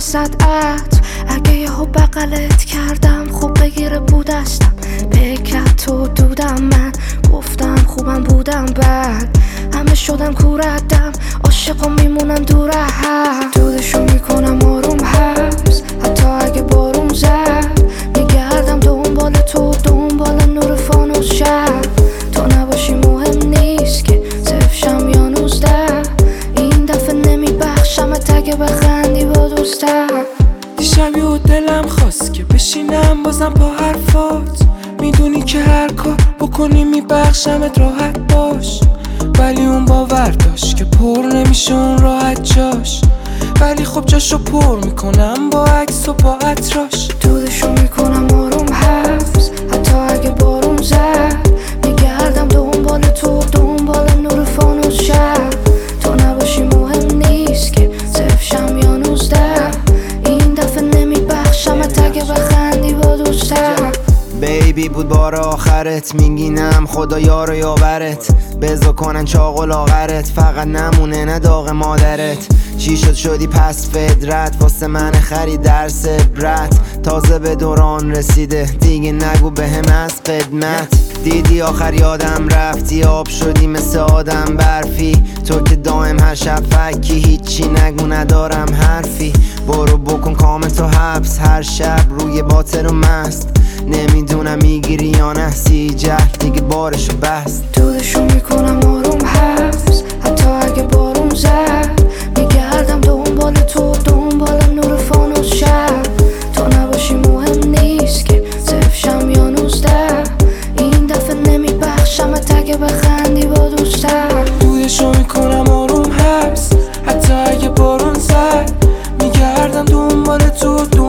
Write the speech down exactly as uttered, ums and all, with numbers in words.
وسط عطر. اگه یهو بغلت کردم خوب بگیره بودستم، بکت تو دودم، من گفتم خوبم بودم، بعد همه شدم کوردم، عاشق و میمونم دور هم، دودشو میکنم آروم حبس. حتی اگه بارون زد میگردم دنبال تو، دنبال نور فانوس شب. تو نباشی مهم نیست که صفشم یا نوزده، این دفعه نمیبخشمت اگه بخندی با دوستم. دیشب یه دلم خواست که بشینم بازم با حرفات، میدونی که هر کار بکنی میبخشمت، راحت باش. ولی اون باور داشت که پر نمیشه اون راحت جاش، ولی خب جاشو پر میکنم با عکس و با عطراش. دودشو میکنم آروم حبس. حتی اگه بارون زد میگردم دنبال تو، دنبال نور فانوس شب. تو نباشی مهم نیست که صفشم یا نوزده، این دفعه نمیبخشمت اگه بخندی با دوستم. بیبی بود بار آخرت، میگینم خدا یار و یاورت، بزا کنن چاق و لاغرت، فقط نمونه نه داغ مادرت. چی شد شدی پس فدرت، واسه من خرید درس عبرت، تازه به دوران رسیده دیگه نگو بهم از قدمت. دیدی آخر یادم رفتی، آب شدی مثل آدم برفی، تو که دائم هر شب فکی، هیچی نگو ندارم حرفی. برو بکن کامل تو حبس، هر شب روی باطل و مست، نمیدونم میگیری یا نه، سی جهل دیگه بارشو بست. دودشو میکنم آروم حبس. حتی اگه بارون زد میگردم دنبال تو، دنبال نور فانوس شب. تو نباشی مهم نیست که صفشم یا نوزده، این دفعه نمیبخشمت اگه بخندی با دوستم. دودشو میکنم آروم حبس. حتی اگه بارون زد میگردم دنبال تو،